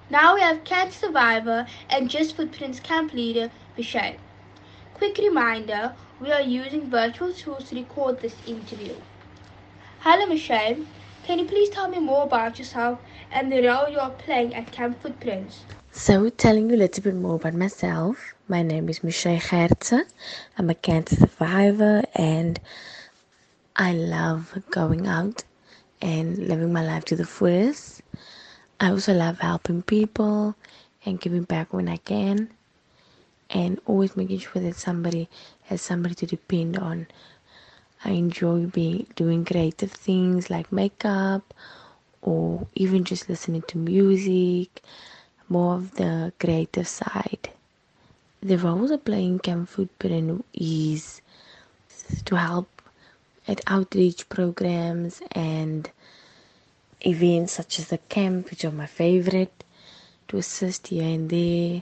Now we have cancer survivor and Just Footprints camp leader, Michelle. Quick reminder, we are using virtual tools to record this interview. Hello Michelle, can you please tell me more about yourself and the role you are playing at Camp Footprints? So, telling you a little bit more about myself, my name is Michelle Gertze. I'm a cancer survivor and I love going out and living my life to the fullest. I also love helping people and giving back when I can, and always making sure that somebody has somebody to depend on. I enjoy doing creative things like makeup or even just listening to music, more of the creative side. The roles I play in Camp Footprint is to help at outreach programs and events such as the camp, which are my favorite, to assist here and there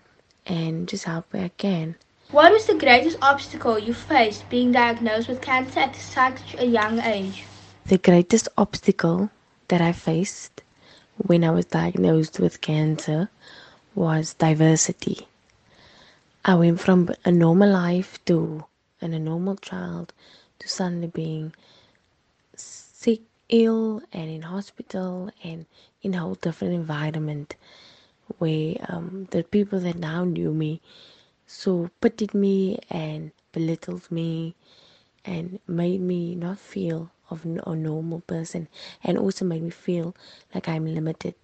and just help where I can. What was the greatest obstacle you faced being diagnosed with cancer at such a young age? The greatest obstacle that I faced when I was diagnosed with cancer was diversity. I went from a normal life to and a normal child to suddenly being sick, ill, and in hospital and in a whole different environment where the people that now knew me so pitied me and belittled me and made me not feel of a normal person and also made me feel like I'm limited.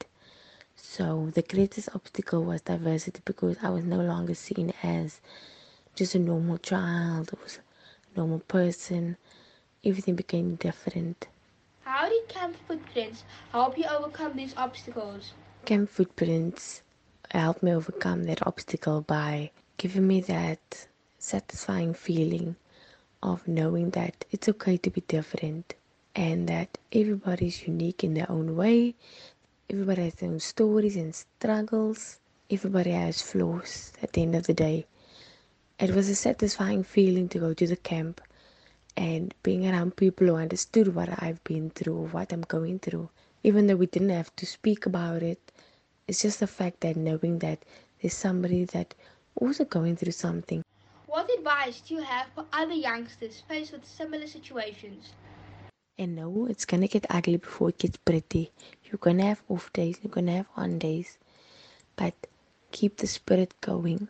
So the greatest obstacle was diversity because I was no longer seen as just a normal child or a normal person. Everything became different. How did Camp Footprints help you overcome these obstacles? Camp Footprints helped me overcome that obstacle by giving me that satisfying feeling of knowing that it's okay to be different and that everybody's unique in their own way. Everybody has their own stories and struggles. Everybody has flaws at the end of the day. It was a satisfying feeling to go to the camp and being around people who understood what I've been through or what I'm going through. Even though we didn't have to speak about it, it's just the fact that knowing that there's somebody that also going through something. What advice do you have for other youngsters faced with similar situations? And no, it's gonna get ugly before it gets pretty. You're gonna have off days, you're gonna have on days, but keep the spirit going.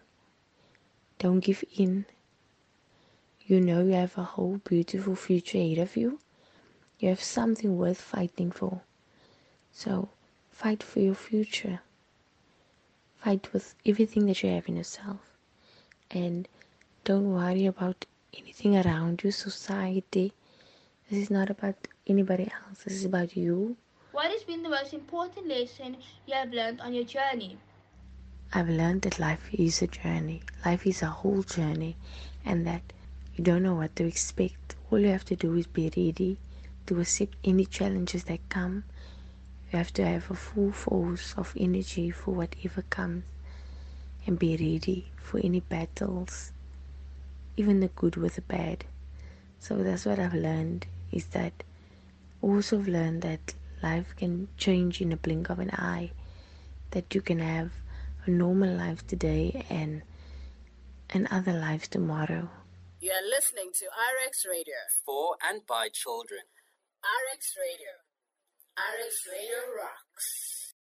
Don't give in. You know you have a whole beautiful future ahead of you. You have something worth fighting for. So fight for your future. Fight with everything that you have in yourself. And don't worry about anything around you, society. This is not about anybody else. This is about you. What has been the most important lesson you have learned on your journey? I've learned that life is a journey. Life is a whole journey, and that you don't know what to expect. All you have to do is be ready to accept any challenges that come. You have to have a full force of energy for whatever comes and be ready for any battles, even the good with the bad. So that's what I've learned is that also I've learned that life can change in a blink of an eye, that you can have a normal life today and other lives tomorrow. You are listening to RX Radio. For and by children. RX Radio. RX Radio rocks.